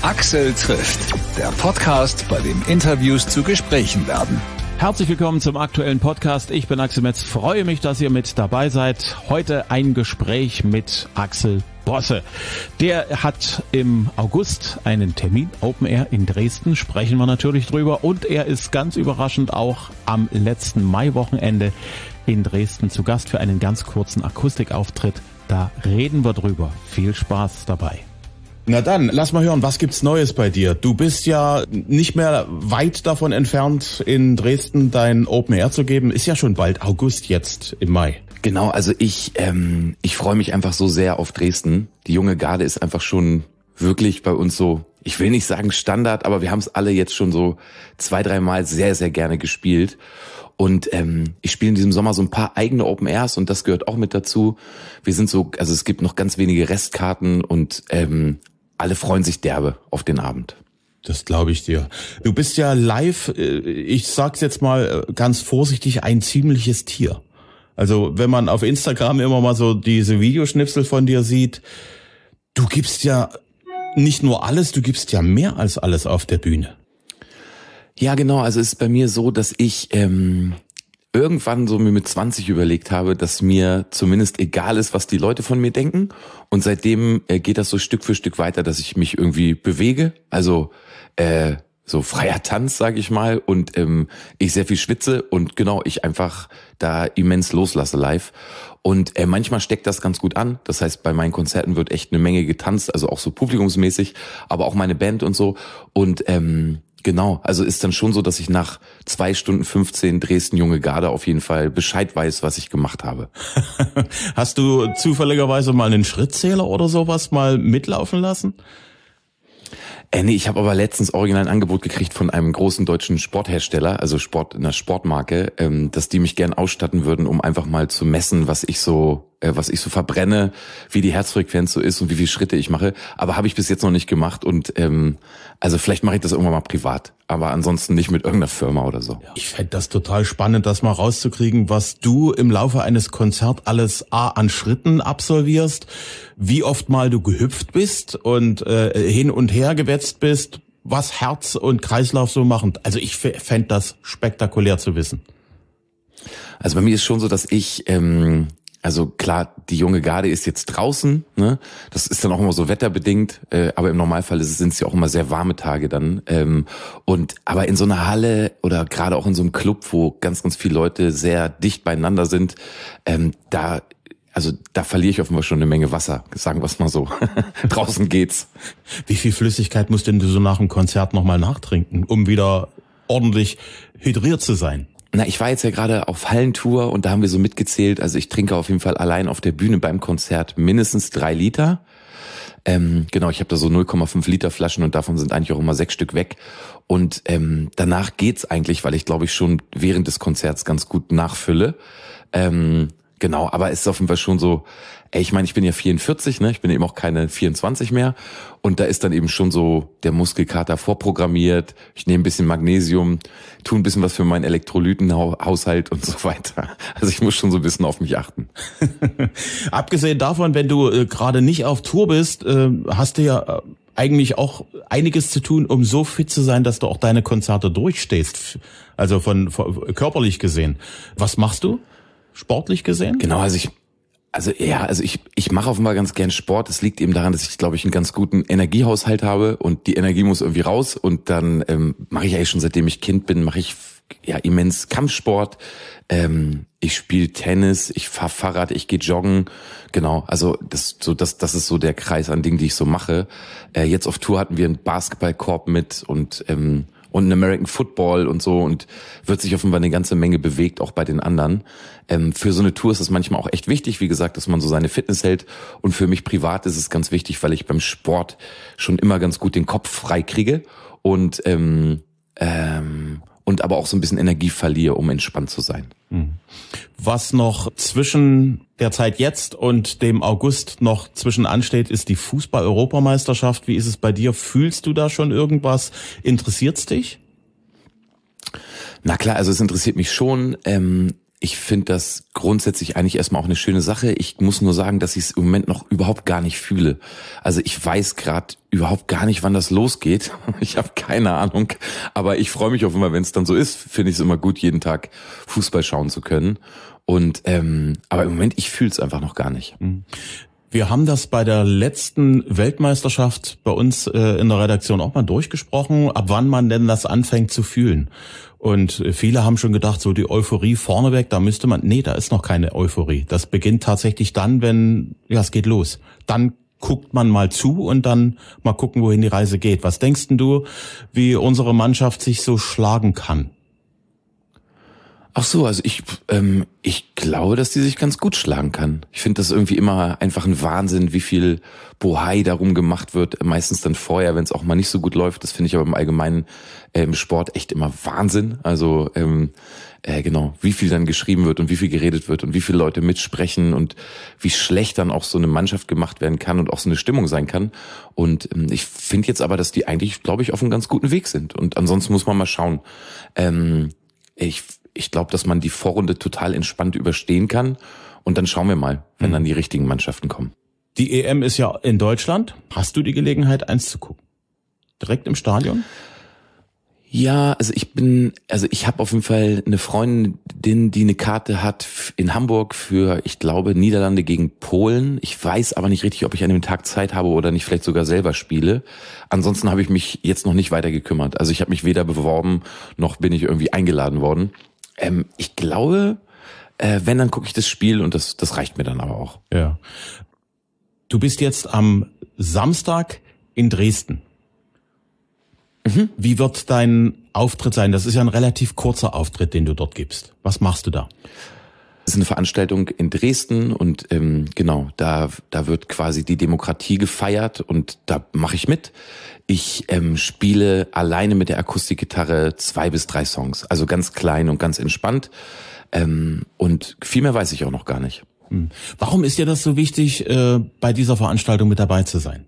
Axel trifft, der Podcast, bei dem Interviews zu Gesprächen werden. Herzlich willkommen zum aktuellen Podcast. Ich bin Axel Metz, freue mich, dass ihr mit dabei seid. Heute ein Gespräch mit Axel Bosse. Der hat im August einen Termin, Open Air in Dresden, sprechen wir natürlich drüber. Und er ist ganz überraschend auch am letzten Maiwochenende in Dresden zu Gast für einen ganz kurzen Akustikauftritt. Da reden wir drüber. Viel Spaß dabei. Na dann, lass mal hören, was gibt's Neues bei dir? Du bist ja nicht mehr weit davon entfernt, in Dresden dein Open Air zu geben. Ist ja schon bald August jetzt im Mai. Genau, also ich freue mich einfach so sehr auf Dresden. Die junge Garde ist einfach schon wirklich bei uns so, ich will nicht sagen Standard, aber wir haben es alle jetzt schon so 2-3 Mal sehr, sehr gerne gespielt. Und ich spiele in diesem Sommer so ein paar eigene Open Airs und das gehört auch mit dazu. Wir sind so, also es gibt noch ganz wenige Restkarten und alle freuen sich derbe auf den Abend. Das glaube ich dir. Du bist ja live, ich sag's jetzt mal ganz vorsichtig, ein ziemliches Tier. Also wenn man auf Instagram immer mal so diese Videoschnipsel von dir sieht, du gibst ja nicht nur alles, du gibst ja mehr als alles auf der Bühne. Ja, genau. Also es ist bei mir so, dass ich irgendwann so mir mit 20 überlegt habe, dass mir zumindest egal ist, was die Leute von mir denken. Und seitdem geht das so Stück für Stück weiter, dass ich mich irgendwie bewege. Also so freier Tanz, sage ich mal. Und ich sehr viel schwitze und genau, ich einfach da immens loslasse live. Und manchmal steckt das ganz gut an. Das heißt, bei meinen Konzerten wird echt eine Menge getanzt, also auch so publikumsmäßig, aber auch meine Band und so. Und genau, also ist dann schon so, dass ich nach 2 Stunden 15 Dresden junge Garde auf jeden Fall Bescheid weiß, was ich gemacht habe. Hast du zufälligerweise mal einen Schrittzähler oder sowas mal mitlaufen lassen? Nee, ich habe aber letztens original ein Angebot gekriegt von einem großen deutschen Sporthersteller, also einer Sportmarke, dass die mich gern ausstatten würden, um einfach mal zu messen, was ich so verbrenne, wie die Herzfrequenz so ist und wie viele Schritte ich mache. Aber habe ich bis jetzt noch nicht gemacht und also vielleicht mache ich das irgendwann mal privat, aber ansonsten nicht mit irgendeiner Firma oder so. Ich fände das total spannend, das mal rauszukriegen, was du im Laufe eines Konzerts alles an Schritten absolvierst, wie oft mal du gehüpft bist und hin und her gewetzt bist, was Herz und Kreislauf so machen. Also ich fände das spektakulär zu wissen. Also bei mir ist schon so, dass ich also klar, die junge Garde ist jetzt draußen, ne? Das ist dann auch immer so wetterbedingt, aber im Normalfall sind es ja auch immer sehr warme Tage dann. Aber in so einer Halle oder gerade auch in so einem Club, wo ganz, ganz viele Leute sehr dicht beieinander sind, da verliere ich offenbar schon eine Menge Wasser, sagen wir es mal so. Draußen geht's. Wie viel Flüssigkeit musst denn du so nach dem Konzert nochmal nachtrinken, um wieder ordentlich hydriert zu sein? Na, ich war jetzt ja gerade auf Hallentour und da haben wir so mitgezählt, also ich trinke auf jeden Fall allein auf der Bühne beim Konzert mindestens 3 Liter. Genau, ich habe da so 0,5 Liter Flaschen und davon sind eigentlich auch immer 6 Stück weg. Und danach geht's eigentlich, weil ich glaube ich schon während des Konzerts ganz gut nachfülle. Genau, aber es ist auf jeden Fall schon so, ich meine, ich bin ja 44, ne? Ich bin eben auch keine 24 mehr und da ist dann eben schon so der Muskelkater vorprogrammiert. Ich nehme ein bisschen Magnesium, tue ein bisschen was für meinen Elektrolytenhaushalt und so weiter. Also ich muss schon so ein bisschen auf mich achten. Abgesehen davon, wenn du gerade nicht auf Tour bist, hast du ja eigentlich auch einiges zu tun, um so fit zu sein, dass du auch deine Konzerte durchstehst. Also von körperlich gesehen. Was machst du? Sportlich gesehen? Genau, also ich mache offenbar ganz gern Sport. Das liegt eben daran, dass ich, glaube ich, einen ganz guten Energiehaushalt habe und die Energie muss irgendwie raus und dann mache ich eigentlich schon seitdem ich Kind bin, mache ich ja immens Kampfsport. Ich spiele Tennis, ich fahre Fahrrad, ich gehe joggen. Genau, also das ist so der Kreis an Dingen, die ich so mache. Jetzt auf Tour hatten wir einen Basketballkorb mit und einen American Football und so und wird sich offenbar eine ganze Menge bewegt, auch bei den anderen. Für so eine Tour ist es manchmal auch echt wichtig, wie gesagt, dass man so seine Fitness hält und für mich privat ist es ganz wichtig, weil ich beim Sport schon immer ganz gut den Kopf frei kriege und aber auch so ein bisschen Energie verliere, um entspannt zu sein. Was noch zwischen der Zeit jetzt und dem August noch zwischen ansteht, ist die Fußball-Europameisterschaft. Wie ist es bei dir? Fühlst du da schon irgendwas? Interessiert's dich? Na klar, also es interessiert mich schon. ich finde das grundsätzlich eigentlich erstmal auch eine schöne Sache. Ich muss nur sagen, dass ich es im Moment noch überhaupt gar nicht fühle. Also ich weiß gerade überhaupt gar nicht, wann das losgeht. Ich habe keine Ahnung. Aber ich freue mich auch immer, wenn es dann so ist, finde ich es immer gut, jeden Tag Fußball schauen zu können. Und aber im Moment, ich fühle es einfach noch gar nicht. Wir haben das bei der letzten Weltmeisterschaft bei uns in der Redaktion auch mal durchgesprochen, ab wann man denn das anfängt zu fühlen. Und viele haben schon gedacht, so die Euphorie vorneweg, da müsste man, nee, da ist noch keine Euphorie. Das beginnt tatsächlich dann, wenn, ja, es geht los. Dann guckt man mal zu und dann mal gucken, wohin die Reise geht. Was denkst denn du, wie unsere Mannschaft sich so schlagen kann? Ach so, also ich glaube, dass die sich ganz gut schlagen kann. Ich finde das irgendwie immer einfach ein Wahnsinn, wie viel Bohai darum gemacht wird, meistens dann vorher, wenn es auch mal nicht so gut läuft. Das finde ich aber im Allgemeinen im Sport echt immer Wahnsinn. Also genau, wie viel dann geschrieben wird und wie viel geredet wird und wie viele Leute mitsprechen und wie schlecht dann auch so eine Mannschaft gemacht werden kann und auch so eine Stimmung sein kann. Und ich finde jetzt aber, dass die eigentlich, glaube ich, auf einem ganz guten Weg sind. Und ansonsten muss man mal schauen. Ich glaube, dass man die Vorrunde total entspannt überstehen kann. Und dann schauen wir mal, wenn dann die richtigen Mannschaften kommen. Die EM ist ja in Deutschland. Hast du die Gelegenheit, eins zu gucken? Direkt im Stadion? Ja, also ich habe auf jeden Fall eine Freundin, die eine Karte hat in Hamburg für, ich glaube, Niederlande gegen Polen. Ich weiß aber nicht richtig, ob ich an dem Tag Zeit habe oder nicht vielleicht sogar selber spiele. Ansonsten habe ich mich jetzt noch nicht weiter gekümmert. Also ich habe mich weder beworben, noch bin ich irgendwie eingeladen worden. Ich glaube, wenn, dann gucke ich das Spiel und das reicht mir dann aber auch. Ja. Du bist jetzt am Samstag in Dresden. Wie wird dein Auftritt sein? Das ist ja ein relativ kurzer Auftritt, den du dort gibst. Was machst du da? Das ist eine Veranstaltung in Dresden und genau, da wird quasi die Demokratie gefeiert und da mache ich mit. Ich spiele alleine mit der Akustikgitarre 2 bis 3 Songs, also ganz klein und ganz entspannt und viel mehr weiß ich auch noch gar nicht. Warum ist dir das so wichtig, bei dieser Veranstaltung mit dabei zu sein?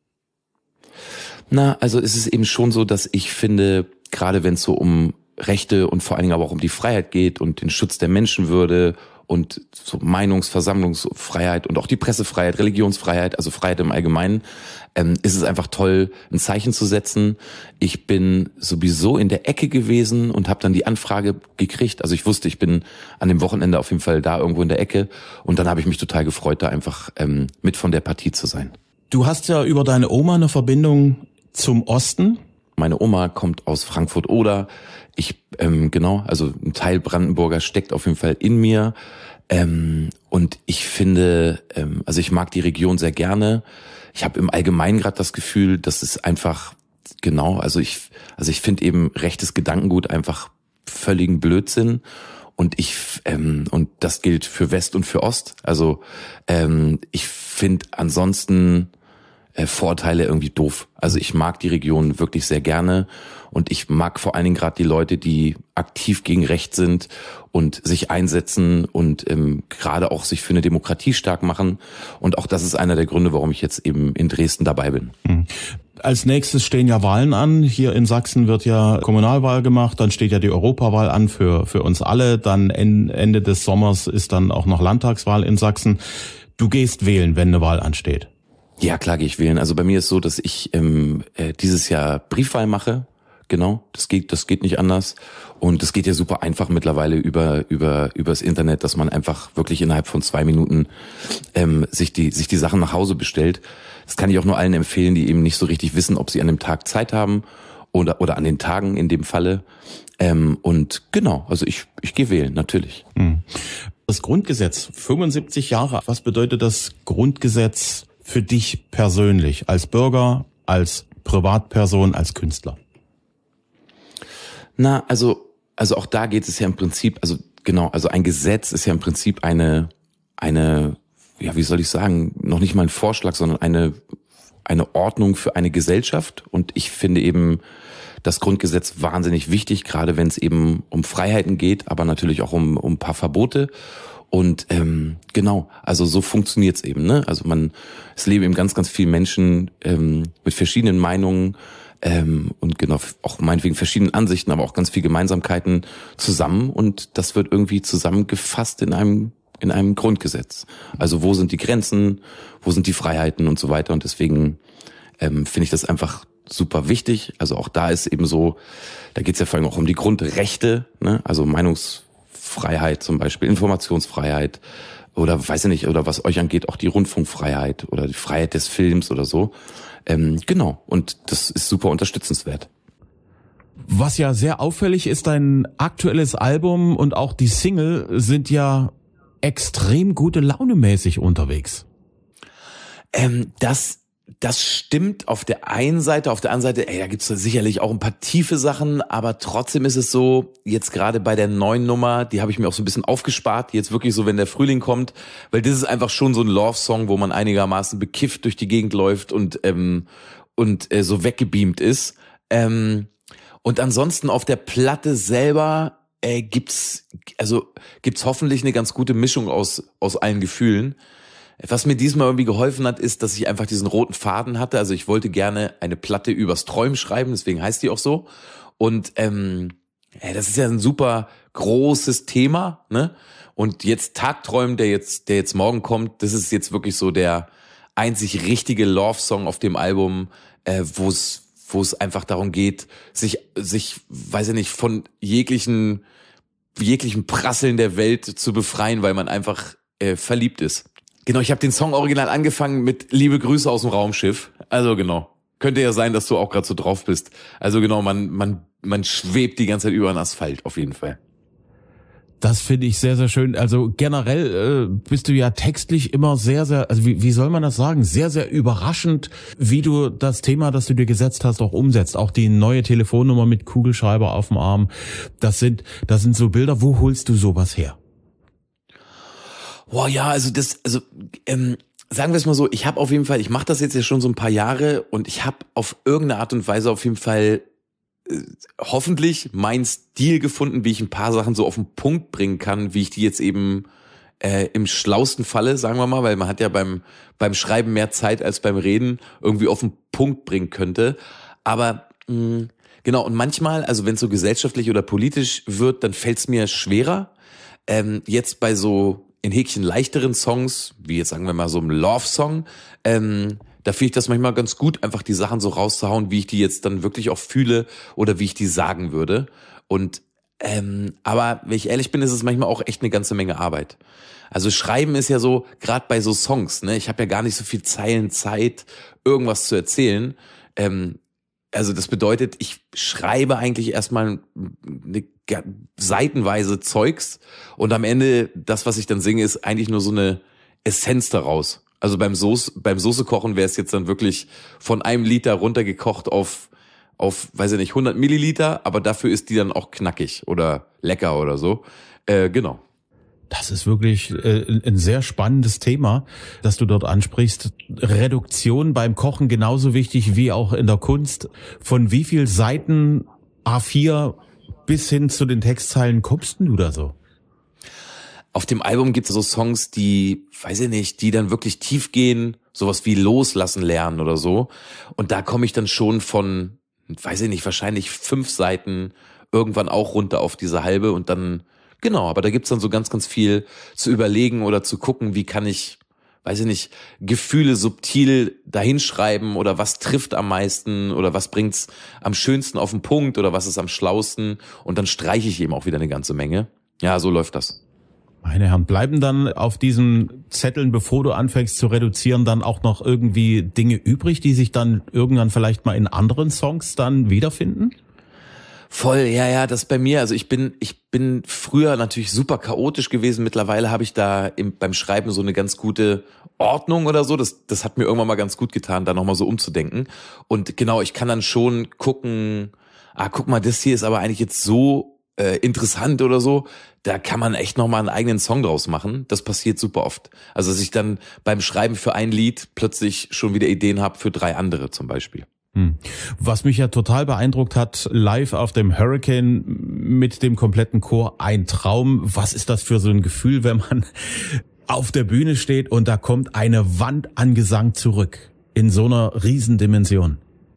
Na, also es ist eben schon so, dass ich finde, gerade wenn es so um Rechte und vor allen Dingen aber auch um die Freiheit geht und den Schutz der Menschenwürde und so Versammlungsfreiheit und auch die Pressefreiheit, Religionsfreiheit, also Freiheit im Allgemeinen, ist es einfach toll, ein Zeichen zu setzen. Ich bin sowieso in der Ecke gewesen und habe dann die Anfrage gekriegt. Also ich wusste, ich bin an dem Wochenende auf jeden Fall da irgendwo in der Ecke und dann habe ich mich total gefreut, da einfach mit von der Partie zu sein. Du hast ja über deine Oma eine Verbindung zum Osten. Meine Oma kommt aus Frankfurt-Oder. Genau, also ein Teil Brandenburger steckt auf jeden Fall in mir. Und ich finde, also ich mag die Region sehr gerne. Ich habe im Allgemeinen gerade das Gefühl, dass es einfach, genau, also ich finde eben rechtes Gedankengut einfach völligen Blödsinn. Und und das gilt für West und für Ost. Also ich finde ansonsten Vorteile irgendwie doof. Also ich mag die Region wirklich sehr gerne und ich mag vor allen Dingen gerade die Leute, die aktiv gegen Recht sind und sich einsetzen und gerade auch sich für eine Demokratie stark machen. Und auch das ist einer der Gründe, warum ich jetzt eben in Dresden dabei bin. Als nächstes stehen ja Wahlen an. Hier in Sachsen wird ja Kommunalwahl gemacht, dann steht ja die Europawahl an für uns alle. Dann Ende des Sommers ist dann auch noch Landtagswahl in Sachsen. Du gehst wählen, wenn eine Wahl ansteht. Ja, klar gehe ich wählen. Also bei mir ist so, dass ich dieses Jahr Briefwahl mache. Genau, das geht nicht anders. Und das geht ja super einfach mittlerweile übers Internet, dass man einfach wirklich innerhalb von 2 Minuten sich die Sachen nach Hause bestellt. Das kann ich auch nur allen empfehlen, die eben nicht so richtig wissen, ob sie an dem Tag Zeit haben oder an den Tagen in dem Falle. Und genau, also ich gehe wählen, natürlich. Das Grundgesetz, 75 Jahre. Was bedeutet das Grundgesetz für dich persönlich, als Bürger, als Privatperson, als Künstler? Na, also auch da geht es ja im Prinzip, also genau, also ein Gesetz ist ja im Prinzip eine, ja, wie soll ich sagen, noch nicht mal ein Vorschlag, sondern eine Ordnung für eine Gesellschaft. Und ich finde eben das Grundgesetz wahnsinnig wichtig, gerade wenn es eben um Freiheiten geht, aber natürlich auch um ein paar Verbote. Und genau, also so funktioniert's eben, ne? Also es leben eben ganz, ganz viele Menschen mit verschiedenen Meinungen, und genau, auch meinetwegen verschiedenen Ansichten, aber auch ganz viel Gemeinsamkeiten zusammen und das wird irgendwie zusammengefasst in einem Grundgesetz. Also wo sind die Grenzen, wo sind die Freiheiten und so weiter und deswegen finde ich das einfach super wichtig. Also auch da ist eben so, da geht es ja vor allem auch um die Grundrechte, ne? Also Meinungsfreiheit zum Beispiel, Informationsfreiheit oder weiß ich nicht, oder was euch angeht, auch die Rundfunkfreiheit oder die Freiheit des Films oder so. Genau, und das ist super unterstützenswert. Was ja sehr auffällig ist, dein aktuelles Album und auch die Single sind ja extrem gute Laune-mäßig unterwegs. Das stimmt auf der einen Seite, auf der anderen Seite, da gibt's sicherlich auch ein paar tiefe Sachen, aber trotzdem ist es so, jetzt gerade bei der neuen Nummer, die habe ich mir auch so ein bisschen aufgespart, jetzt wirklich so, wenn der Frühling kommt, weil das ist einfach schon so ein Love-Song, wo man einigermaßen bekifft durch die Gegend läuft und so weggebeamt ist. Und ansonsten auf der Platte selber gibt's hoffentlich eine ganz gute Mischung aus allen Gefühlen. Was mir diesmal irgendwie geholfen hat, ist, dass ich einfach diesen roten Faden hatte. Also ich wollte gerne eine Platte übers Träumen schreiben, deswegen heißt die auch so. Und das ist ja ein super großes Thema, ne? Und jetzt Tagträumen, der jetzt morgen kommt, das ist jetzt wirklich so der einzig richtige Love-Song auf dem Album, wo es einfach darum geht, sich, weiß ich nicht, von jeglichem Prasseln der Welt zu befreien, weil man einfach verliebt ist. Genau, ich habe den Song original angefangen mit Liebe Grüße aus dem Raumschiff. Also genau, könnte ja sein, dass du auch gerade so drauf bist. Also genau, man schwebt die ganze Zeit über den Asphalt, auf jeden Fall. Das finde ich sehr, sehr schön. Also generell bist du ja textlich immer sehr, sehr, also wie soll man das sagen, sehr, sehr überraschend, wie du das Thema, das du dir gesetzt hast, auch umsetzt. Auch die neue Telefonnummer mit Kugelschreiber auf dem Arm. Das sind so Bilder. Wo holst du sowas her? Boah, ja, sagen wir es mal so, ich habe auf jeden Fall, ich mache das jetzt ja schon so ein paar Jahre und ich habe auf irgendeine Art und Weise auf jeden Fall hoffentlich meinen Stil gefunden, wie ich ein paar Sachen so auf den Punkt bringen kann, wie ich die jetzt eben im schlausten Falle, sagen wir mal, weil man hat ja beim Schreiben mehr Zeit als beim Reden, irgendwie auf den Punkt bringen könnte. Aber genau, und manchmal, also wenn es so gesellschaftlich oder politisch wird, dann fällt es mir schwerer. Jetzt bei so in Häkchen leichteren Songs, wie jetzt sagen wir mal so einem Love-Song, da finde ich das manchmal ganz gut, einfach die Sachen so rauszuhauen, wie ich die jetzt dann wirklich auch fühle oder wie ich die sagen würde. Und aber wenn ich ehrlich bin, ist es manchmal auch echt eine ganze Menge Arbeit. Also Schreiben ist ja so, gerade bei so Songs, ne, ich habe ja gar nicht so viel Zeilen Zeit, irgendwas zu erzählen. Also das bedeutet, ich schreibe eigentlich erstmal eine seitenweise Zeugs und am Ende, das, was ich dann singe, ist eigentlich nur so eine Essenz daraus. Also beim Soße-Kochen wäre es jetzt dann wirklich von einem Liter runtergekocht auf, weiß ich nicht, 100 Milliliter, aber dafür ist die dann auch knackig oder lecker oder so. Genau. Das ist wirklich ein sehr spannendes Thema, das du dort ansprichst. Reduktion beim Kochen genauso wichtig wie auch in der Kunst. Von wie viel Seiten A4 bis hin zu den Textzeilen kommst du da so? Auf dem Album gibt es so Songs, die, weiß ich nicht, die dann wirklich tief gehen, sowas wie Loslassen lernen oder so. Und da komme ich dann schon von, weiß ich nicht, wahrscheinlich 5 Seiten irgendwann auch runter auf diese halbe und dann, genau, aber da gibt's dann so ganz, ganz viel zu überlegen oder zu gucken, wie kann ich, weiß ich nicht, Gefühle subtil dahinschreiben oder was trifft am meisten oder was bringt's am schönsten auf den Punkt oder was ist am schlausten und dann streiche ich eben auch wieder eine ganze Menge. Ja, so läuft das. Meine Herren, bleiben dann auf diesen Zetteln, bevor du anfängst zu reduzieren, dann auch noch irgendwie Dinge übrig, die sich dann irgendwann vielleicht mal in anderen Songs dann wiederfinden? Voll, ja, das bei mir, also ich bin früher natürlich super chaotisch gewesen, mittlerweile habe ich da beim Schreiben so eine ganz gute Ordnung oder so, das hat mir irgendwann mal ganz gut getan, da nochmal so umzudenken und genau, ich kann dann schon gucken, guck mal, das hier ist aber eigentlich jetzt so interessant oder so, da kann man echt nochmal einen eigenen Song draus machen, das passiert super oft, also dass ich dann beim Schreiben für ein Lied plötzlich schon wieder Ideen habe für 3 andere zum Beispiel. Was mich ja total beeindruckt hat, live auf dem Hurricane mit dem kompletten Chor, ein Traum. Was ist das für so ein Gefühl, wenn man auf der Bühne steht und da kommt eine Wand an Gesang zurück in so einer Riesendimension?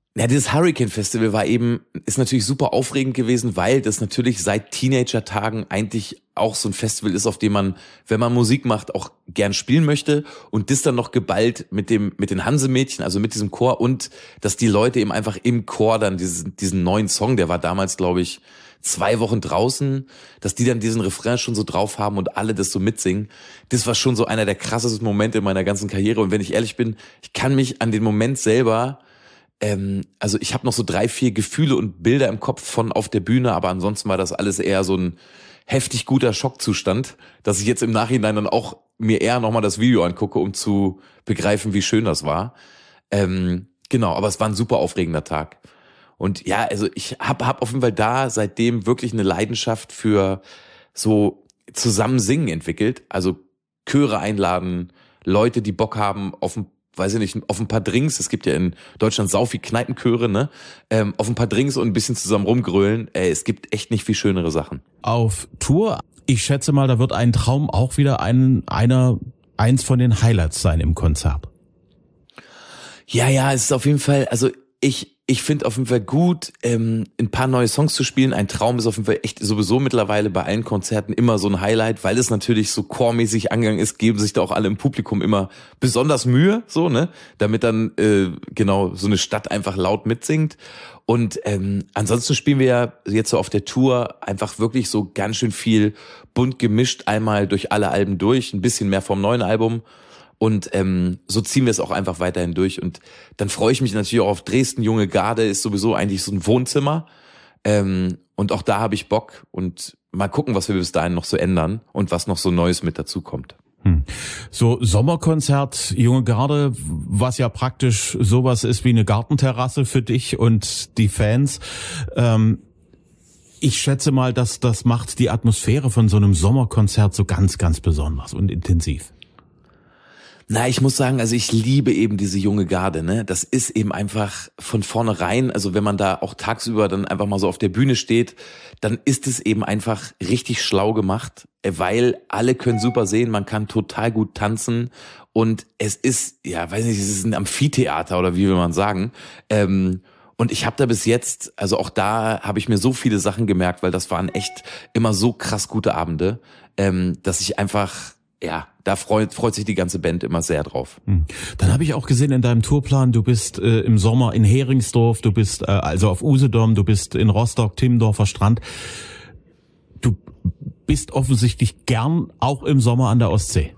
Ja, dieses Hurricane Festival ist natürlich super aufregend gewesen, weil das natürlich seit Teenager-Tagen eigentlich auch so ein Festival ist, auf dem man, wenn man Musik macht, auch gern spielen möchte und das dann noch geballt mit den Hansemädchen, also mit diesem Chor und dass die Leute eben einfach im Chor dann diesen neuen Song, der war damals, glaube ich, 2 Wochen draußen, dass die dann diesen Refrain schon so drauf haben und alle das so mitsingen. Das war schon so einer der krassesten Momente in meiner ganzen Karriere und wenn ich ehrlich bin, ich kann mich an den Moment selber also ich habe noch so 3, 4 Gefühle und Bilder im Kopf von auf der Bühne, aber ansonsten war das alles eher so ein heftig guter Schockzustand, dass ich jetzt im Nachhinein dann auch mir eher nochmal das Video angucke, um zu begreifen, wie schön das war. Genau, aber es war ein super aufregender Tag. Und ja, also ich hab auf jeden Fall da seitdem wirklich eine Leidenschaft für so zusammen singen entwickelt. Also Chöre einladen, Leute, die Bock haben auf ein paar Drinks, es gibt ja in Deutschland sau viel Kneipenchöre, ne? Auf ein paar Drinks und ein bisschen zusammen rumgrölen. Es gibt echt nicht viel schönere Sachen. Auf Tour, ich schätze mal, da wird ein Traum auch wieder eins von den Highlights sein im Konzert. Ja, es ist auf jeden Fall, also ich finde auf jeden Fall gut, ein paar neue Songs zu spielen. Ein Traum ist auf jeden Fall echt sowieso mittlerweile bei allen Konzerten immer so ein Highlight, weil es natürlich so chormäßig angegangen ist, geben sich da auch alle im Publikum immer besonders Mühe, so, ne, damit dann genau so eine Stadt einfach laut mitsingt. Und ansonsten spielen wir ja jetzt so auf der Tour einfach wirklich so ganz schön viel bunt gemischt, einmal durch alle Alben durch, ein bisschen mehr vom neuen Album. Und so ziehen wir es auch einfach weiterhin durch. Und dann freue ich mich natürlich auch auf Dresden. Junge Garde ist sowieso eigentlich so ein Wohnzimmer. Und auch da habe ich Bock. Und mal gucken, was wir bis dahin noch so ändern und was noch so Neues mit dazu kommt. So Sommerkonzert, Junge Garde, was ja praktisch sowas ist wie eine Gartenterrasse für dich und die Fans. Ich schätze mal, dass das macht die Atmosphäre von so einem Sommerkonzert so ganz, ganz besonders und intensiv. Na, ich muss sagen, also ich liebe eben diese junge Garde, ne? Das ist eben einfach von vornherein, also wenn man da auch tagsüber dann einfach mal so auf der Bühne steht, dann ist es eben einfach richtig schlau gemacht, weil alle können super sehen, man kann total gut tanzen und es ist, ja, weiß nicht, es ist ein Amphitheater oder wie will man sagen, und ich habe da bis jetzt, also auch da habe ich mir so viele Sachen gemerkt, weil das waren echt immer so krass gute Abende, dass ich einfach, ja, da freut sich die ganze Band immer sehr drauf. Dann habe ich auch gesehen in deinem Tourplan, du bist im Sommer in Heringsdorf, du bist also auf Usedom, du bist in Rostock, Timmendorfer Strand. Du bist offensichtlich gern auch im Sommer an der Ostsee.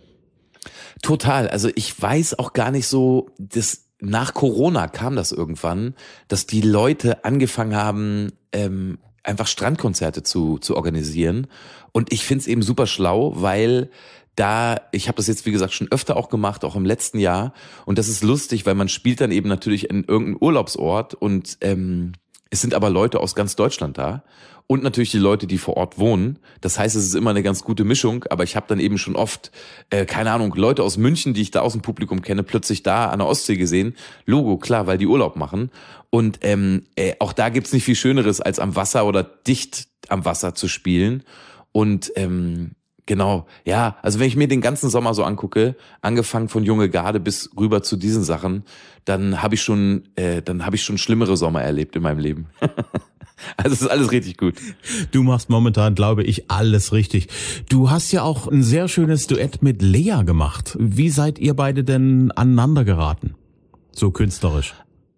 Total, also ich weiß auch gar nicht so, nach Corona kam das irgendwann, dass die Leute angefangen haben, einfach Strandkonzerte zu organisieren. Und ich find's eben super schlau, weil ich habe das jetzt, wie gesagt, schon öfter auch gemacht, auch im letzten Jahr. Und das ist lustig, weil man spielt dann eben natürlich in irgendeinem Urlaubsort und es sind aber Leute aus ganz Deutschland da. Und natürlich die Leute, die vor Ort wohnen. Das heißt, es ist immer eine ganz gute Mischung. Aber ich habe dann eben schon oft, keine Ahnung, Leute aus München, die ich da aus dem Publikum kenne, plötzlich da an der Ostsee gesehen. Logo, klar, weil die Urlaub machen. Und auch da gibt's nicht viel Schöneres, als am Wasser oder dicht am Wasser zu spielen. Und genau, ja, also wenn ich mir den ganzen Sommer so angucke, angefangen von Junge Garde bis rüber zu diesen Sachen, dann habe ich schon schlimmere Sommer erlebt in meinem Leben. Also es ist alles richtig gut. Du machst momentan, glaube ich, alles richtig. Du hast ja auch ein sehr schönes Duett mit Lea gemacht. Wie seid ihr beide denn aneinander geraten? So künstlerisch.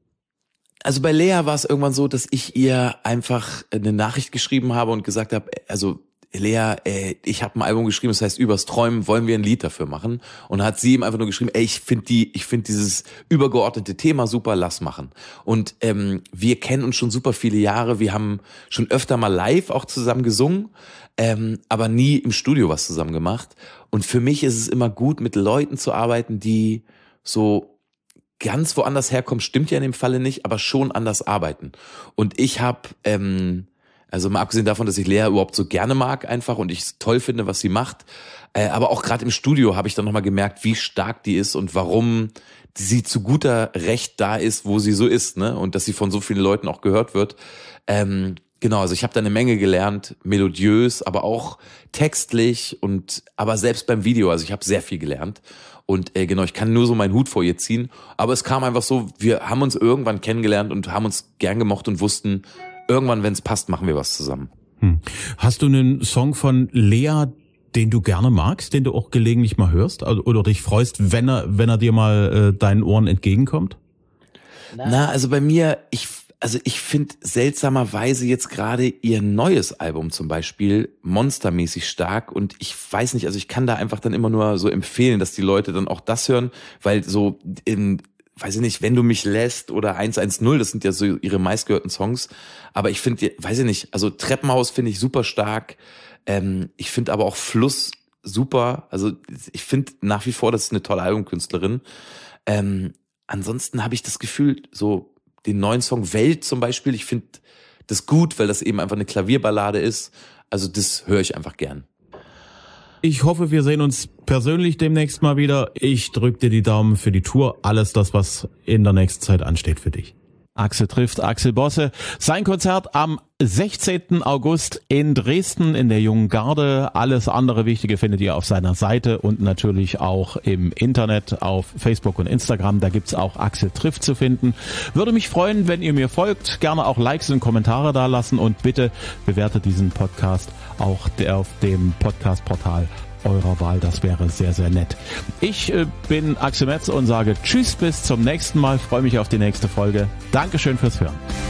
Also bei Lea war es irgendwann so, dass ich ihr einfach eine Nachricht geschrieben habe und gesagt habe, also Lea, ich habe ein Album geschrieben, das heißt Übers Träumen, wollen wir ein Lied dafür machen? Und hat sie ihm einfach nur geschrieben, ich finde dieses übergeordnete Thema super, lass machen. Und wir kennen uns schon super viele Jahre, wir haben schon öfter mal live auch zusammen gesungen, aber nie im Studio was zusammen gemacht. Und für mich ist es immer gut, mit Leuten zu arbeiten, die so ganz woanders herkommen, stimmt ja in dem Falle nicht, aber schon anders arbeiten. Und ich habe also mal abgesehen davon, dass ich Lea überhaupt so gerne mag einfach und ich toll finde, was sie macht. Aber auch gerade im Studio habe ich dann nochmal gemerkt, wie stark die ist und warum sie zu guter Recht da ist, wo sie so ist, ne? Und dass sie von so vielen Leuten auch gehört wird. Genau, also ich habe da eine Menge gelernt, melodiös, aber auch textlich aber selbst beim Video, also ich habe sehr viel gelernt. Und genau, ich kann nur so meinen Hut vor ihr ziehen. Aber es kam einfach so, wir haben uns irgendwann kennengelernt und haben uns gern gemocht und wussten, irgendwann, wenn es passt, machen wir was zusammen. Hast du einen Song von Lea, den du gerne magst, den du auch gelegentlich mal hörst oder dich freust, wenn er dir mal deinen Ohren entgegenkommt? Na, also bei mir, ich finde seltsamerweise jetzt gerade ihr neues Album zum Beispiel monstermäßig stark und ich weiß nicht, also ich kann da einfach dann immer nur so empfehlen, dass die Leute dann auch das hören, weil so weiß ich nicht, Wenn du mich lässt oder 110, das sind ja so ihre meistgehörten Songs, aber ich finde, weiß ich nicht, also Treppenhaus finde ich super stark, ich finde aber auch Fluss super, also ich finde nach wie vor, das ist eine tolle Albumkünstlerin. Ansonsten habe ich das Gefühl, so den neuen Song Welt zum Beispiel, ich finde das gut, weil das eben einfach eine Klavierballade ist, also das höre ich einfach gern. Ich hoffe, wir sehen uns persönlich demnächst mal wieder. Ich drücke dir die Daumen für die Tour. Alles das, was in der nächsten Zeit ansteht für dich. Axel trifft Axel Bosse. Sein Konzert am 16. August in Dresden in der Jungen Garde. Alles andere Wichtige findet ihr auf seiner Seite und natürlich auch im Internet auf Facebook und Instagram. Da gibt's auch Axel trifft zu finden. Würde mich freuen, wenn ihr mir folgt. Gerne auch Likes und Kommentare da lassen und bitte bewertet diesen Podcast auch auf dem Podcast-Portal eurer Wahl. Das wäre sehr, sehr nett. Ich bin Axel Metz und sage Tschüss, bis zum nächsten Mal. Freue mich auf die nächste Folge. Dankeschön fürs Hören.